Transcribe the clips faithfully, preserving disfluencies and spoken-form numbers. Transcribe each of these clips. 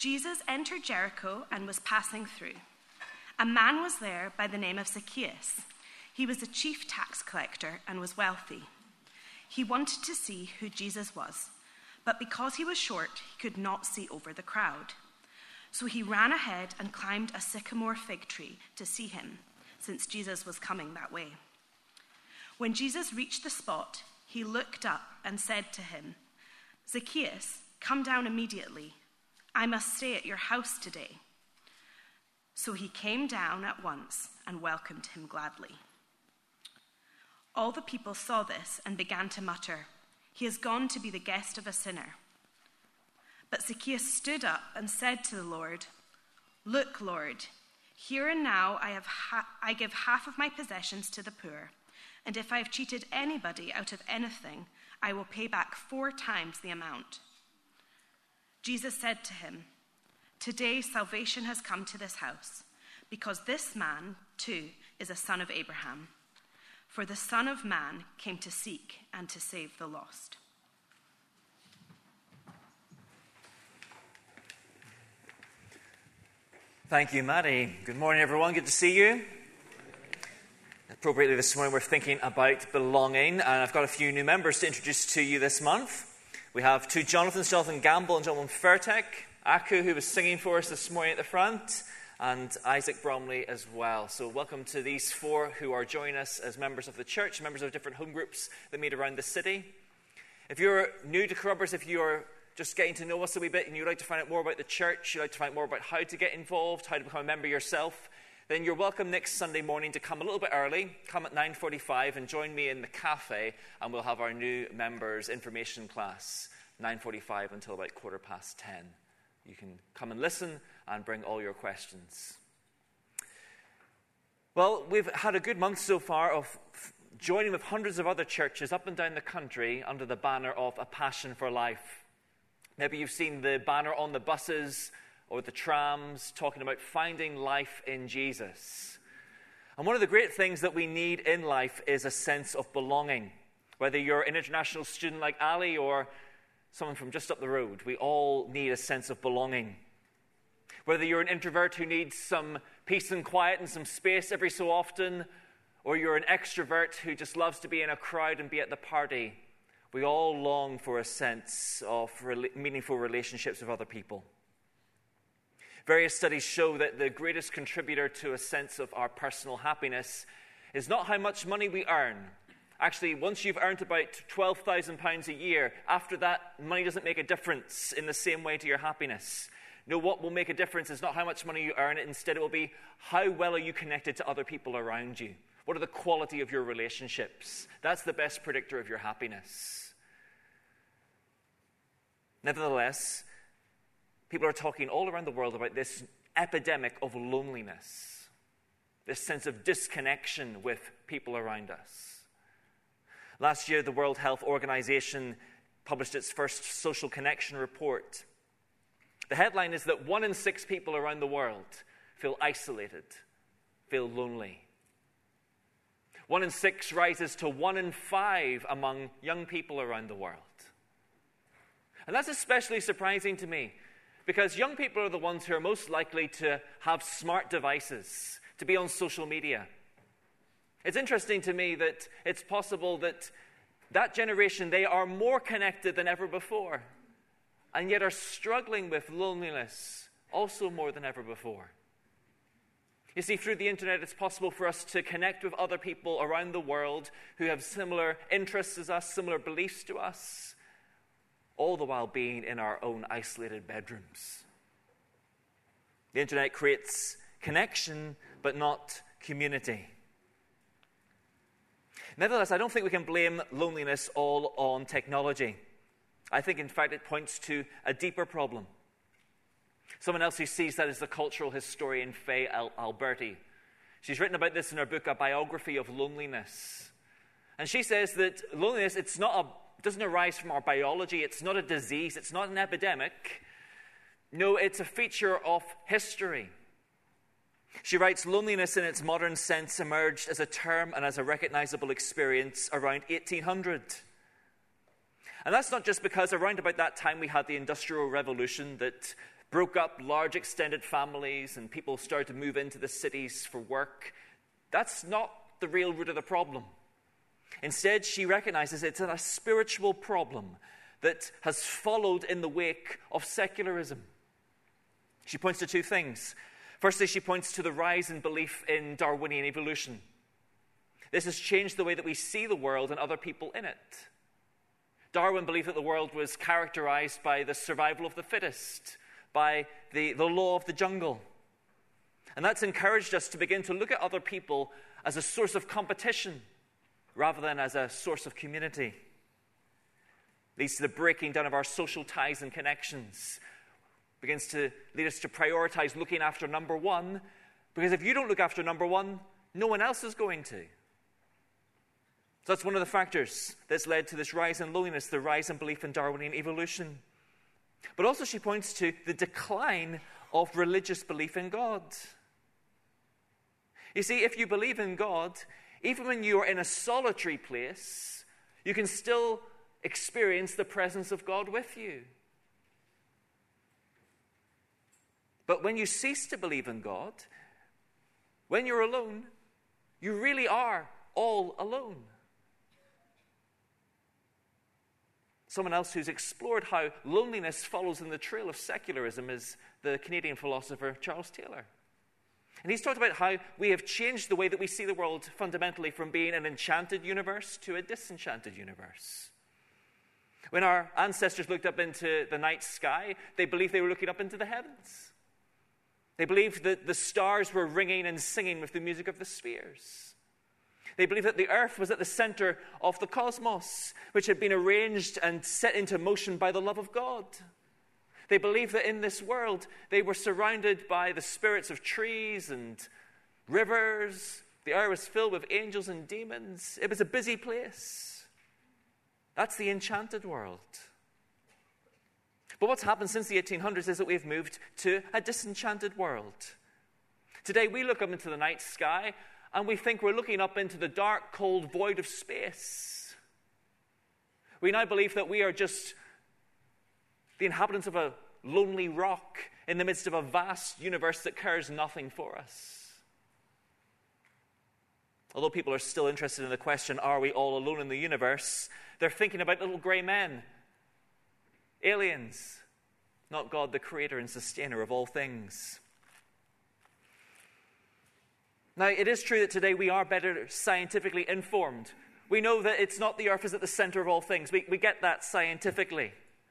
Jesus entered Jericho and was passing through. A man was there by the name of Zacchaeus. He was a chief tax collector and was wealthy. He wanted to see who Jesus was, but because he was short, he could not see over the crowd. So he ran ahead and climbed a sycamore fig tree to see him, since Jesus was coming that way. When Jesus reached the spot, he looked up and said to him, "Zacchaeus, come down immediately. I must stay at your house today." So he came down at once and welcomed him gladly. All the people saw this and began to mutter, "He has gone to be the guest of a sinner." But Zacchaeus stood up and said to the Lord, "Look, Lord, here and now I, have ha- I give half of my possessions to the poor, and if I have cheated anybody out of anything, I will pay back four times the amount." Jesus said to him, "Today salvation has come to this house, because this man, too, is a son of Abraham. For the Son of Man came to seek and to save the lost." Thank you, Maddie. Good morning, everyone. Good to see you. Appropriately this morning, we're thinking about belonging, and I've got a few new members to introduce to you this month. We have two Jonathans, Jonathan Gamble and Jonathan Furtek, Aku, who was singing for us this morning at the front, and Isaac Bromley as well. So welcome to these four who are joining us as members of the church, members of different home groups that meet around the city. If you're new to Carrubbers, if you're just getting to know us a wee bit and you'd like to find out more about the church, you'd like to find out more about how to get involved, how to become a member yourself, then you're welcome next Sunday morning to come a little bit early. Come at nine forty-five and join me in the cafe, and we'll have our new members information class, nine forty-five until about quarter past ten. You can come and listen and bring all your questions. Well, we've had a good month so far of joining with hundreds of other churches up and down the country under the banner of A Passion for Life. Maybe you've seen the banner on the buses or the trams talking about finding life in Jesus. And one of the great things that we need in life is a sense of belonging. Whether you're an international student like Ali or someone from just up the road, we all need a sense of belonging. Whether you're an introvert who needs some peace and quiet and some space every so often, or you're an extrovert who just loves to be in a crowd and be at the party, we all long for a sense of meaningful relationships with other people. Various studies show that the greatest contributor to a sense of our personal happiness is not how much money we earn. Actually, once you've earned about twelve thousand pounds a year, after that, money doesn't make a difference in the same way to your happiness. No, what will make a difference is not how much money you earn. Instead, it will be how well are you connected to other people around you. What are the quality of your relationships? That's the best predictor of your happiness. Nevertheless, people are talking all around the world about this epidemic of loneliness, this sense of disconnection with people around us. Last year, the World Health Organization published its first social connection report. The headline is that one in six people around the world feel isolated, feel lonely. One in six rises to one in five among young people around the world. And that's especially surprising to me, because young people are the ones who are most likely to have smart devices, to be on social media. It's interesting to me that it's possible that that generation, they are more connected than ever before, and yet are struggling with loneliness also more than ever before. You see, through the internet, it's possible for us to connect with other people around the world who have similar interests as us, similar beliefs to us, all the while being in our own isolated bedrooms. The internet creates connection, but not community. Nevertheless, I don't think we can blame loneliness all on technology. I think, in fact, it points to a deeper problem. Someone else who sees that is the cultural historian Faye Alberti. She's written about this in her book, A Biography of Loneliness. And she says that loneliness, it's not a doesn't arise from our biology. It's not a disease. It's not an epidemic. No, it's a feature of history. She writes, loneliness in its modern sense emerged as a term and as a recognizable experience around eighteen hundred. And that's not just because around about that time we had the Industrial Revolution that broke up large extended families, and people started to move into the cities for work. That's not the real root of the problem. Instead, she recognizes it's a spiritual problem that has followed in the wake of secularism. She points to two things. Firstly, she points to the rise in belief in Darwinian evolution. This has changed the way that we see the world and other people in it. Darwin believed that the world was characterized by the survival of the fittest, by the, the law of the jungle. And that's encouraged us to begin to look at other people as a source of competition rather than as a source of community. Leads to the breaking down of our social ties and connections. Begins to lead us to prioritize looking after number one, because if you don't look after number one, no one else is going to. So that's one of the factors that's led to this rise in loneliness, the rise in belief in Darwinian evolution. But also she points to the decline of religious belief in God. You see, if you believe in God, even when you are in a solitary place, you can still experience the presence of God with you. But when you cease to believe in God, when you're alone, you really are all alone. Someone else who's explored how loneliness follows in the trail of secularism is the Canadian philosopher Charles Taylor. And he's talked about how we have changed the way that we see the world fundamentally from being an enchanted universe to a disenchanted universe. When our ancestors looked up into the night sky, they believed they were looking up into the heavens. They believed that the stars were ringing and singing with the music of the spheres. They believed that the earth was at the center of the cosmos, which had been arranged and set into motion by the love of God. They believed that in this world, they were surrounded by the spirits of trees and rivers. The air was filled with angels and demons. It was a busy place. That's the enchanted world. But what's happened since the eighteen hundreds is that we've moved to a disenchanted world. Today, we look up into the night sky, and we think we're looking up into the dark, cold void of space. We now believe that we are just the inhabitants of a lonely rock in the midst of a vast universe that cares nothing for us. Although people are still interested in the question, are we all alone in the universe? They're thinking about little gray men, aliens, not God, the creator and sustainer of all things. Now, it is true that today we are better scientifically informed. We know that it's not the earth is at the center of all things. We, we get that scientifically.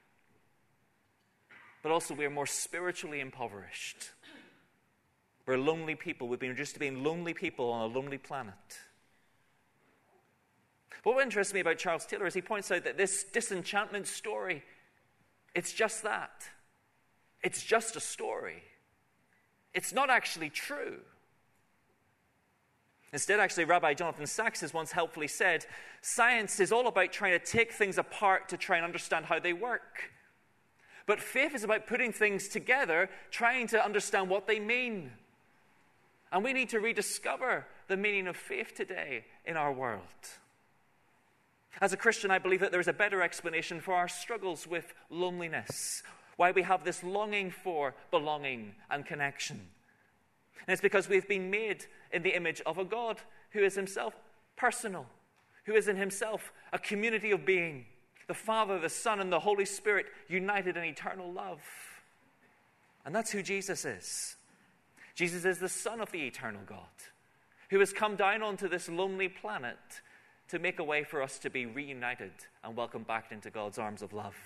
But also we are more spiritually impoverished. We're lonely people. We've been reduced to being lonely people on a lonely planet. But what interests me about Charles Taylor is he points out that this disenchantment story, it's just that. It's just a story. It's not actually true. Instead, actually, Rabbi Jonathan Sacks has once helpfully said, science is all about trying to take things apart to try and understand how they work. But faith is about putting things together, trying to understand what they mean. And we need to rediscover the meaning of faith today in our world. As a Christian, I believe that there is a better explanation for our struggles with loneliness, why we have this longing for belonging and connection. And it's because we've been made in the image of a God who is himself personal, who is in himself a community of being, the Father, the Son, and the Holy Spirit united in eternal love. And that's who Jesus is. Jesus is the Son of the eternal God, who has come down onto this lonely planet to make a way for us to be reunited and welcomed back into God's arms of love.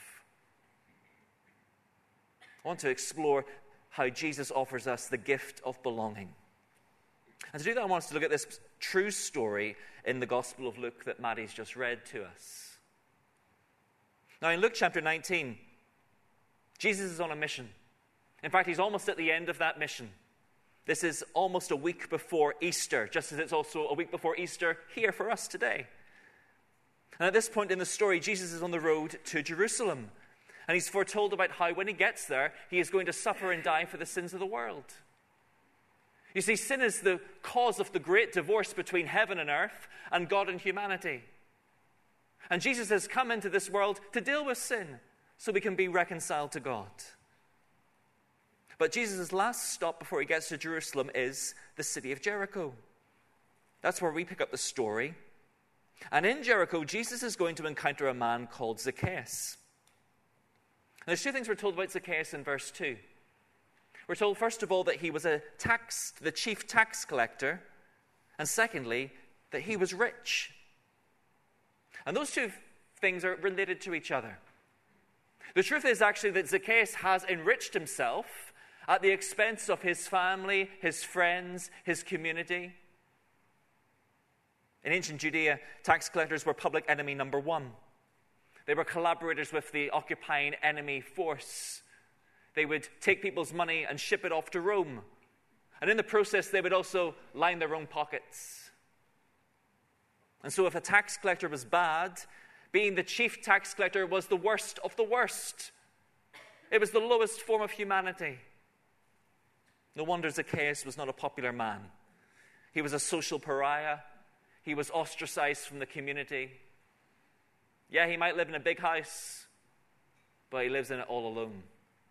I want to explore how Jesus offers us the gift of belonging. And to do that, I want us to look at this true story in the Gospel of Luke that Maddie's just read to us. Now, in Luke chapter nineteen, Jesus is on a mission. In fact, he's almost at the end of that mission. This is almost a week before Easter, just as it's also a week before Easter here for us today. And at this point in the story, Jesus is on the road to Jerusalem. And he's foretold about how when he gets there, he is going to suffer and die for the sins of the world. You see, sin is the cause of the great divorce between heaven and earth and God and humanity. And Jesus has come into this world to deal with sin so we can be reconciled to God. But Jesus' last stop before he gets to Jerusalem is the city of Jericho. That's where we pick up the story. And in Jericho, Jesus is going to encounter a man called Zacchaeus. And there's two things we're told about Zacchaeus in verse two. We're told, first of all, that he was a tax, the chief tax collector. And secondly, that he was rich. And those two things are related to each other. The truth is actually that Zacchaeus has enriched himself at the expense of his family, his friends, his community. In ancient Judea, tax collectors were public enemy number one. They were collaborators with the occupying enemy force. They would take people's money and ship it off to Rome. And in the process, they would also line their own pockets. And so if a tax collector was bad, being the chief tax collector was the worst of the worst. It was the lowest form of humanity. No wonder Zacchaeus was not a popular man. He was a social pariah. He was ostracized from the community. Yeah, he might live in a big house, but he lives in it all alone.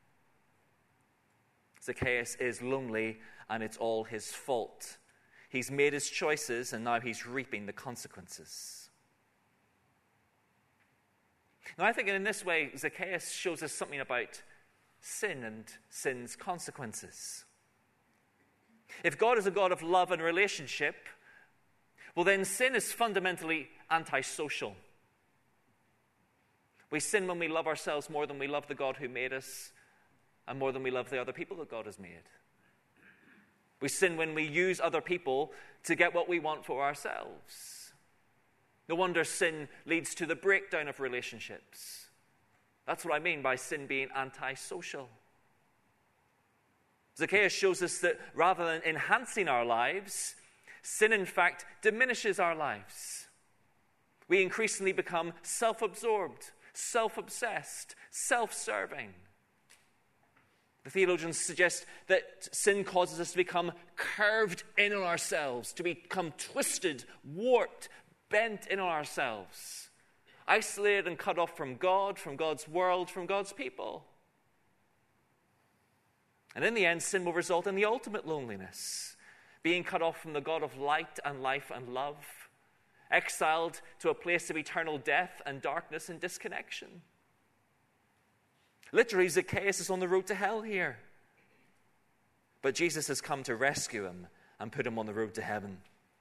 Zacchaeus is lonely, and it's all his fault. He's made his choices, and now he's reaping the consequences. Now, I think in this way, Zacchaeus shows us something about sin and sin's consequences. If God is a God of love and relationship, well, then sin is fundamentally antisocial. We sin when we love ourselves more than we love the God who made us, and more than we love the other people that God has made. We sin when we use other people to get what we want for ourselves. No wonder sin leads to the breakdown of relationships. That's what I mean by sin being antisocial. Zacchaeus shows us that rather than enhancing our lives, sin, in fact, diminishes our lives. We increasingly become self-absorbed, self-obsessed, self-serving. The theologians suggest that sin causes us to become curved in on ourselves, to become twisted, warped, bent in on ourselves, isolated and cut off from God, from God's world, from God's people. And in the end, sin will result in the ultimate loneliness, being cut off from the God of light and life and love, exiled to a place of eternal death and darkness and disconnection. Literally, Zacchaeus is on the road to hell here. But Jesus has come to rescue him and put him on the road to heaven.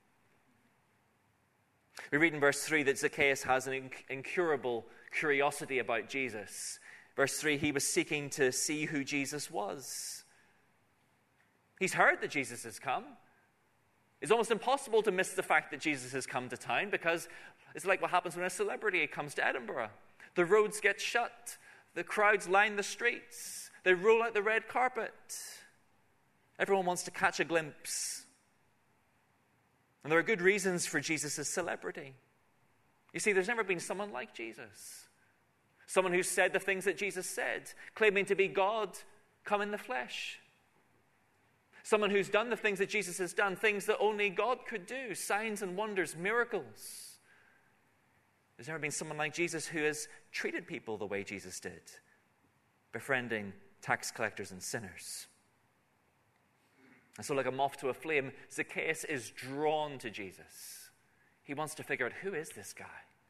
We read in verse three that Zacchaeus has an incurable curiosity about Jesus. Verse three, he was seeking to see who Jesus was. He's heard that Jesus has come. It's almost impossible to miss the fact that Jesus has come to town, because it's like what happens when a celebrity comes to Edinburgh. The roads get shut. The crowds line the streets. They roll out the red carpet. Everyone wants to catch a glimpse. And there are good reasons for Jesus' celebrity. You see, there's never been someone like Jesus. Someone who said the things that Jesus said, claiming to be God come in the flesh. Someone who's done the things that Jesus has done, things that only God could do, signs and wonders, miracles. There's never been someone like Jesus who has treated people the way Jesus did, befriending tax collectors and sinners. And so, like a moth to a flame, Zacchaeus is drawn to Jesus. He wants to figure out, who is this guy?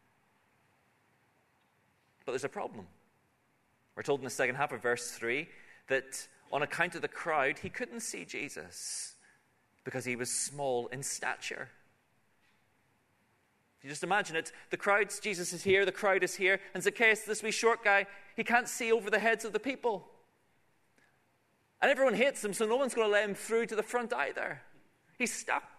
But there's a problem. We're told in the second half of verse three that on account of the crowd, he couldn't see Jesus because he was small in stature. You just imagine it. The crowd, Jesus is here, the crowd is here, and Zacchaeus, this wee short guy, he can't see over the heads of the people. And everyone hates him, so no one's going to let him through to the front either. He's stuck.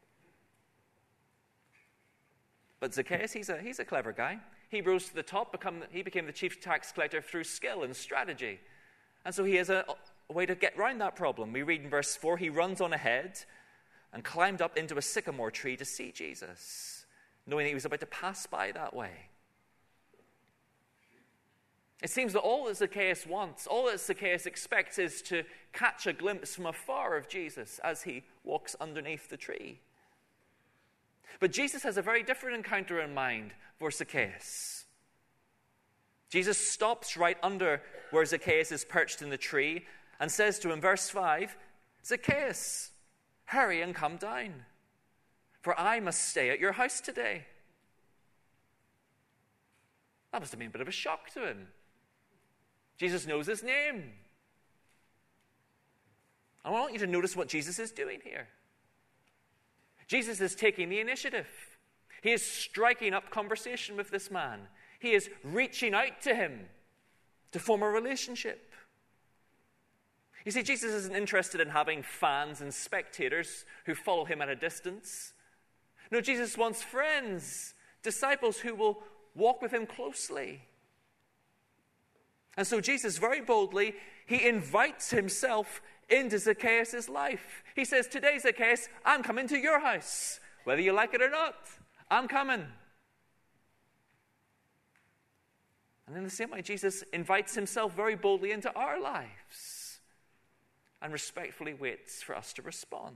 But Zacchaeus, he's a, he's a clever guy. He rose to the top, become, he became the chief tax collector through skill and strategy. And so he has a, a way to get around that problem. We read in verse four, he runs on ahead and climbed up into a sycamore tree to see Jesus, knowing that he was about to pass by that way. It seems that all that Zacchaeus wants, all that Zacchaeus expects, is to catch a glimpse from afar of Jesus as he walks underneath the tree. But Jesus has a very different encounter in mind for Zacchaeus. Jesus stops right under where Zacchaeus is perched in the tree, and says to him, verse five, Zacchaeus, hurry and come down, for I must stay at your house today. That must have been a bit of a shock to him. Jesus knows his name. I want you to notice what Jesus is doing here. Jesus is taking the initiative. He is striking up conversation with this man. He is reaching out to him to form a relationship. You see, Jesus isn't interested in having fans and spectators who follow him at a distance. No, Jesus wants friends, disciples who will walk with him closely. And so Jesus very boldly, he invites himself into Zacchaeus' life. He says, today, Zacchaeus, I'm coming to your house. Whether you like it or not, I'm coming. And in the same way, Jesus invites himself very boldly into our lives and respectfully waits for us to respond.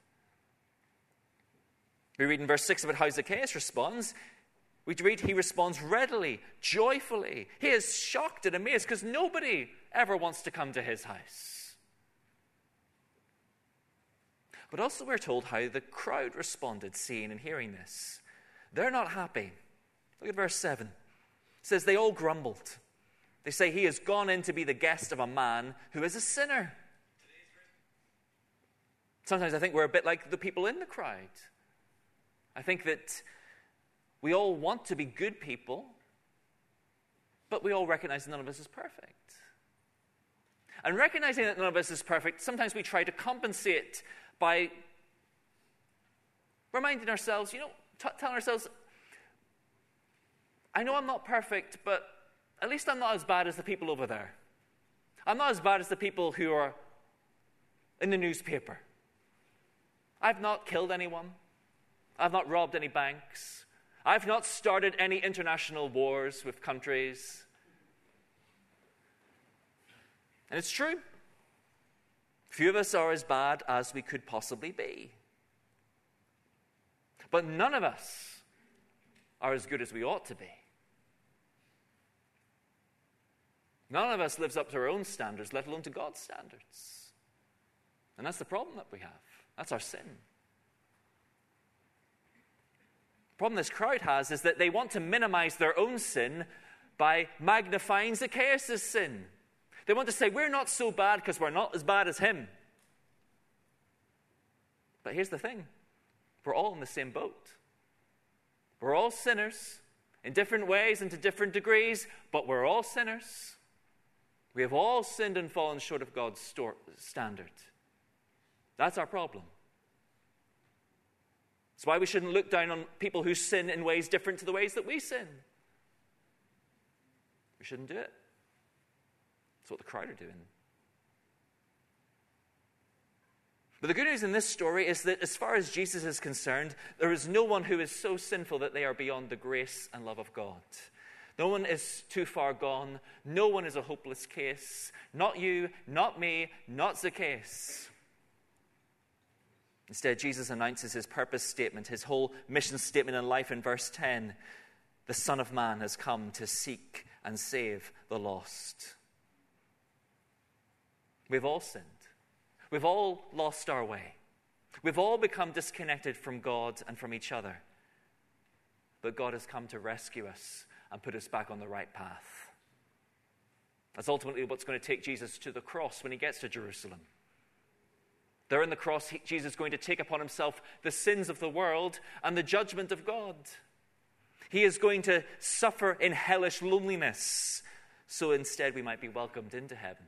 We read in verse six about how Zacchaeus responds. We read he responds readily, joyfully. He is shocked and amazed because nobody ever wants to come to his house. But also we're told how the crowd responded, seeing and hearing this. They're not happy. Look at verse seven. It says they all grumbled. They say he has gone in to be the guest of a man who is a sinner. Sometimes I think we're a bit like the people in the crowd. I think that we all want to be good people, but we all recognize none of us is perfect. And recognizing that none of us is perfect, sometimes we try to compensate by reminding ourselves, you know, t- telling ourselves, I know I'm not perfect, but at least I'm not as bad as the people over there. I'm not as bad as the people who are in the newspaper. I've not killed anyone. I've not robbed any banks. I've not started any international wars with countries. And it's true. Few of us are as bad as we could possibly be. But none of us are as good as we ought to be. None of us lives up to our own standards, let alone to God's standards. And that's the problem that we have. That's our sin. The problem this crowd has is that they want to minimize their own sin by magnifying Zacchaeus' sin. They want to say, we're not so bad because we're not as bad as him. But here's the thing. We're all in the same boat. We're all sinners in different ways and to different degrees, but we're all sinners. We have all sinned and fallen short of God's standard. That's our problem. That's why we shouldn't look down on people who sin in ways different to the ways that we sin. We shouldn't do it. That's what the crowd are doing. But the good news in this story is that as far as Jesus is concerned, there is no one who is so sinful that they are beyond the grace and love of God. No one is too far gone. No one is a hopeless case. Not you, not me, not Zacchaeus. Instead, Jesus announces his purpose statement, his whole mission statement in life in verse ten. The Son of Man has come to seek and save the lost. We've all sinned. We've all lost our way. We've all become disconnected from God and from each other. But God has come to rescue us and put us back on the right path. That's ultimately what's going to take Jesus to the cross when he gets to Jerusalem. There on the cross, he, Jesus is going to take upon himself the sins of the world and the judgment of God. He is going to suffer in hellish loneliness, so instead we might be welcomed into heaven.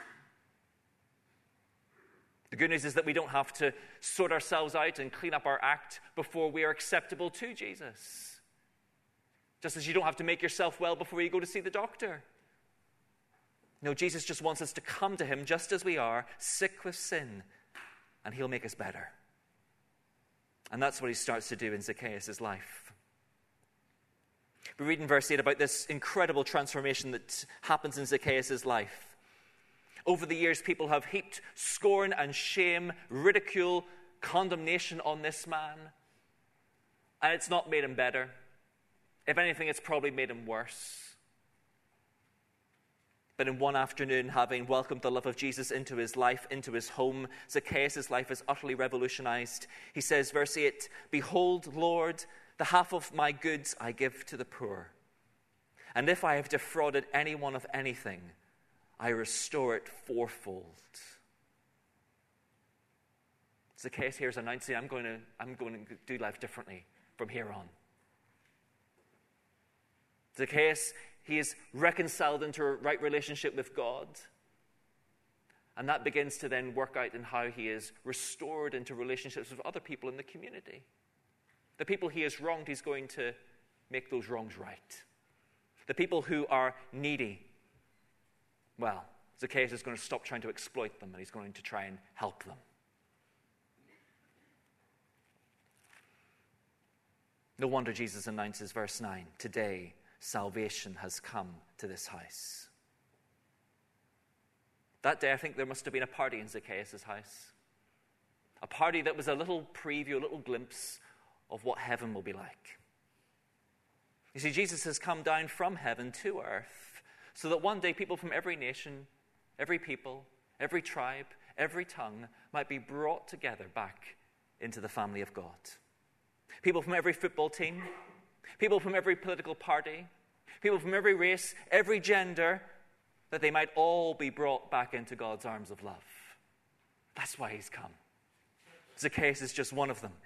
The good news is that we don't have to sort ourselves out and clean up our act before we are acceptable to Jesus. Just as you don't have to make yourself well before you go to see the doctor. No, Jesus just wants us to come to him just as we are, sick with sin, and he'll make us better. And that's what he starts to do in Zacchaeus' life. We read in verse eight about this incredible transformation that happens in Zacchaeus' life. Over the years, people have heaped scorn and shame, ridicule, condemnation on this man. And it's not made him better. If anything, it's probably made him worse. But in one afternoon, having welcomed the love of Jesus into his life, into his home, Zacchaeus' life is utterly revolutionized. He says, verse eight, "Behold, Lord, the half of my goods I give to the poor. And if I have defrauded anyone of anything, I restore it fourfold." Zacchaeus here is announcing, I'm going to, I'm going to do life differently from here on. Zacchaeus, he is reconciled into a right relationship with God. And that begins to then work out in how he is restored into relationships with other people in the community. The people he has wronged, he's going to make those wrongs right. The people who are needy, well, Zacchaeus is going to stop trying to exploit them and he's going to try and help them. No wonder Jesus announces, verse nine, "Today salvation has come to this house." That day, I think there must have been a party in Zacchaeus' house. A party that was a little preview, a little glimpse of what heaven will be like. You see, Jesus has come down from heaven to earth so that one day people from every nation, every people, every tribe, every tongue might be brought together back into the family of God. People from every football team, people from every political party, people from every race, every gender, that they might all be brought back into God's arms of love. That's why he's come. Zacchaeus is just one of them.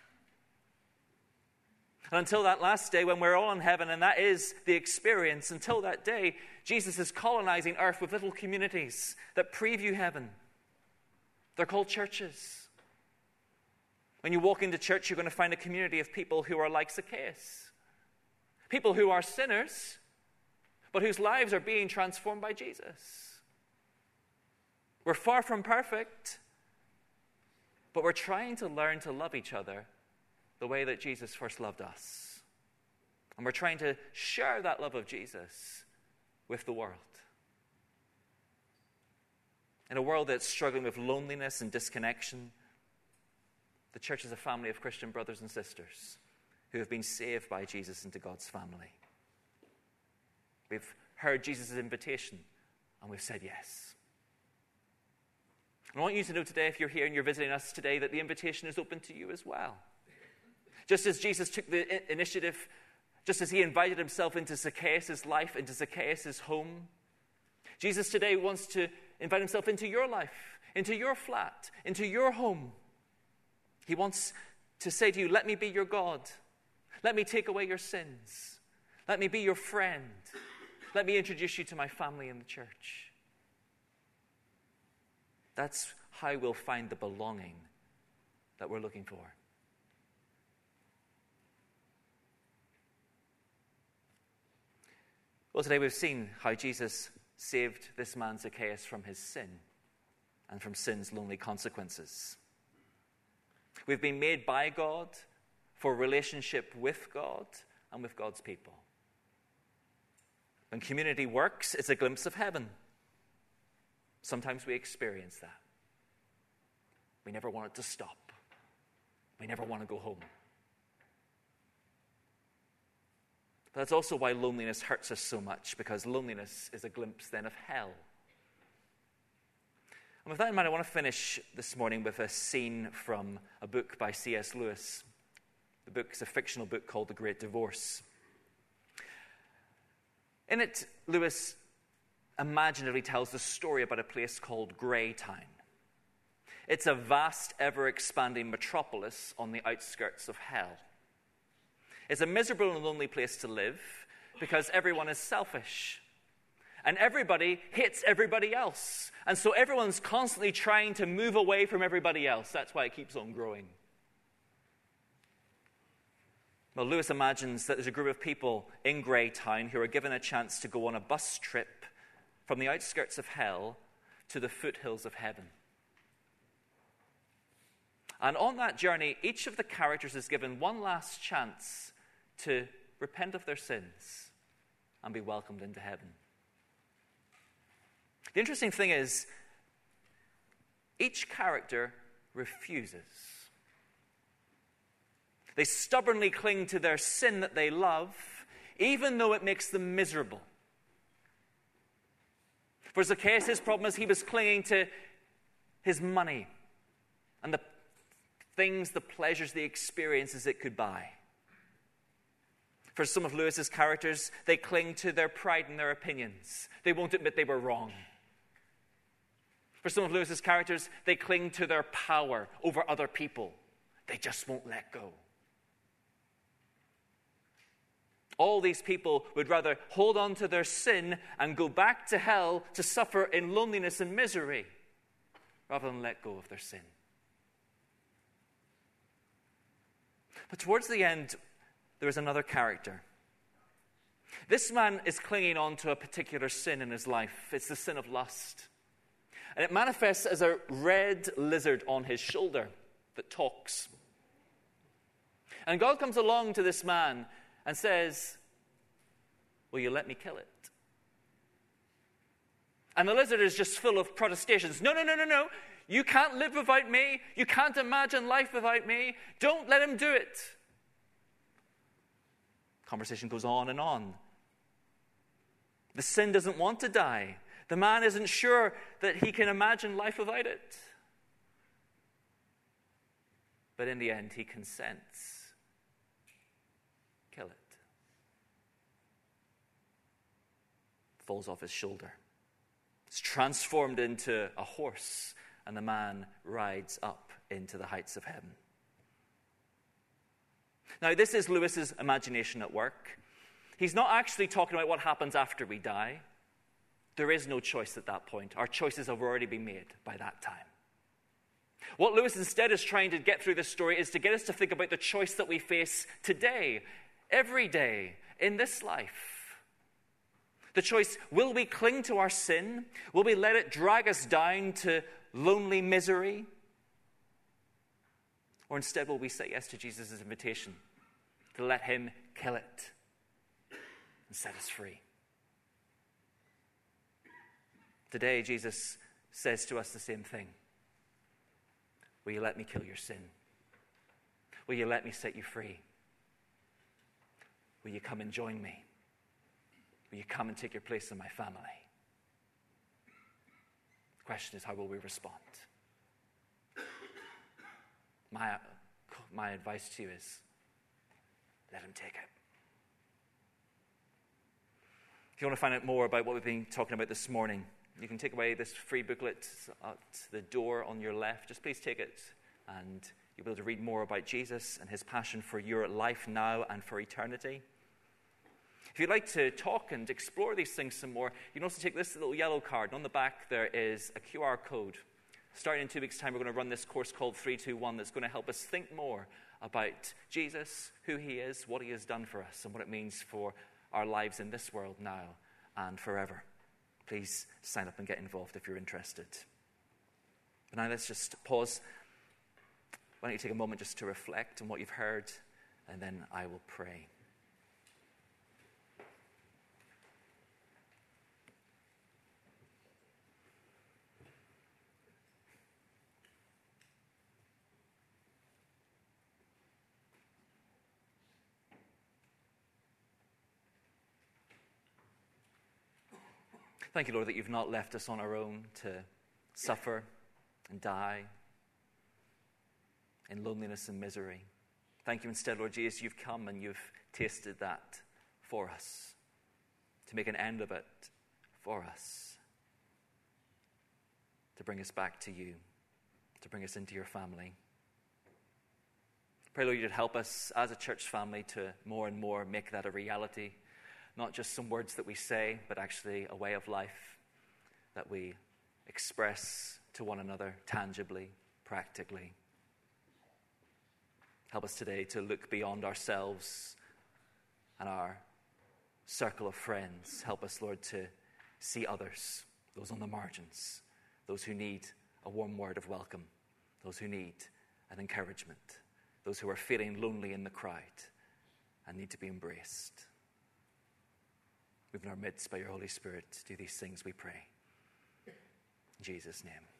And until that last day when we're all in heaven, and that is the experience, until that day, Jesus is colonizing earth with little communities that preview heaven. They're called churches. When you walk into church, you're going to find a community of people who are like Zacchaeus. People who are sinners, but whose lives are being transformed by Jesus. We're far from perfect, but we're trying to learn to love each other the way that Jesus first loved us. And we're trying to share that love of Jesus with the world. In a world that's struggling with loneliness and disconnection, the church is a family of Christian brothers and sisters who have been saved by Jesus into God's family. We've heard Jesus' invitation, and we've said yes. And I want you to know today, if you're here and you're visiting us today, that the invitation is open to you as well. Just as Jesus took the initiative, just as he invited himself into Zacchaeus' life, into Zacchaeus' home, Jesus today wants to invite himself into your life, into your flat, into your home. He wants to say to you, let me be your God. Let me take away your sins. Let me be your friend. Let me introduce you to my family in the church. That's how we'll find the belonging that we're looking for. Well, today we've seen how Jesus saved this man Zacchaeus from his sin and from sin's lonely consequences. We've been made by God for relationship with God and with God's people. When community works, it's a glimpse of heaven. Sometimes we experience that. We never want it to stop. We never want to go home. But that's also why loneliness hurts us so much, because loneliness is a glimpse then of hell. And with that in mind, I want to finish this morning with a scene from a book by C S Lewis. The book is a fictional book called The Great Divorce. In it, Lewis imaginatively tells the story about a place called Greytown. It's a vast, ever-expanding metropolis on the outskirts of hell. It's a miserable and lonely place to live because everyone is selfish. And everybody hates everybody else. And so everyone's constantly trying to move away from everybody else. That's why it keeps on growing. Well, Lewis imagines that there's a group of people in Greytown who are given a chance to go on a bus trip from the outskirts of hell to the foothills of heaven. And on that journey, each of the characters is given one last chance to repent of their sins and be welcomed into heaven. The interesting thing is, each character refuses. They stubbornly cling to their sin that they love, even though it makes them miserable. For Zacchaeus, his problem is he was clinging to his money and the things, the pleasures, the experiences it could buy. For some of Lewis's characters, they cling to their pride and their opinions. They won't admit they were wrong. For some of Lewis's characters, they cling to their power over other people. They just won't let go. All these people would rather hold on to their sin and go back to hell to suffer in loneliness and misery rather than let go of their sin. But towards the end, there is another character. This man is clinging on to a particular sin in his life. It's the sin of lust. And it manifests as a red lizard on his shoulder that talks. And God comes along to this man and says, will you let me kill it? And the lizard is just full of protestations. No, no, no, no, no. You can't live without me. You can't imagine life without me. Don't let him do it. Conversation goes on and on. The sin doesn't want to die. The man isn't sure that he can imagine life without it. But in the end, he consents. Kill it. Falls off his shoulder. It's transformed into a horse, and the man rides up into the heights of heaven. Now, this is Lewis's imagination at work. He's not actually talking about what happens after we die. There is no choice at that point. Our choices have already been made by that time. What Lewis instead is trying to get through this story is to get us to think about the choice that we face today, every day, in this life. The choice, will we cling to our sin? Will we let it drag us down to lonely misery? Or instead, will we say yes to Jesus' invitation to let him kill it and set us free? Today, Jesus says to us the same thing. Will you let me kill your sin? Will you let me set you free? Will you come and join me? Will you come and take your place in my family? The question is, how will we respond? My, my advice to you is, let him take it. If you want to find out more about what we've been talking about this morning, you can take away this free booklet at the door on your left. Just please take it, and you'll be able to read more about Jesus and his passion for your life now and for eternity. If you'd like to talk and explore these things some more, you can also take this little yellow card. And on the back, there is a Q R code. Starting in two weeks' time, we're going to run this course called three two one that's going to help us think more about Jesus, who he is, what he has done for us, and what it means for our lives in this world now and forever. Please sign up and get involved if you're interested. But now let's just pause. Why don't you take a moment just to reflect on what you've heard, and then I will pray. Thank you, Lord, that you've not left us on our own to suffer and die in loneliness and misery. Thank you instead, Lord Jesus, you've come and you've tasted that for us, to make an end of it for us, to bring us back to you, to bring us into your family. Pray, Lord, you'd help us as a church family to more and more make that a reality. Not just some words that we say, but actually a way of life that we express to one another tangibly, practically. Help us today to look beyond ourselves and our circle of friends. Help us, Lord, to see others, those on the margins, those who need a warm word of welcome, those who need an encouragement, those who are feeling lonely in the crowd and need to be embraced. Move in our midst by your Holy Spirit. Do these things, we pray. In Jesus' name.